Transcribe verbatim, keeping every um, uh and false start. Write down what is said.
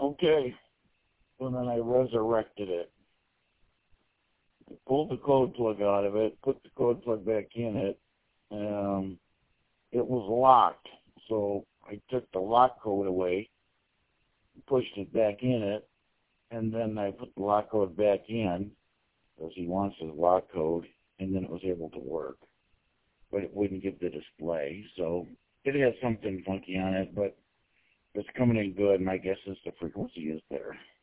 okay. And then I resurrected it. I pulled the code plug out of it, put the code plug back in it. Um, it was locked, so I took the lock code away, pushed it back in it, and then I put the lock code back in, because he wants his lock code, and then it was able to work. But it wouldn't give the display, so it has something funky on it, but it's coming in good, and I guess it's the frequency is there.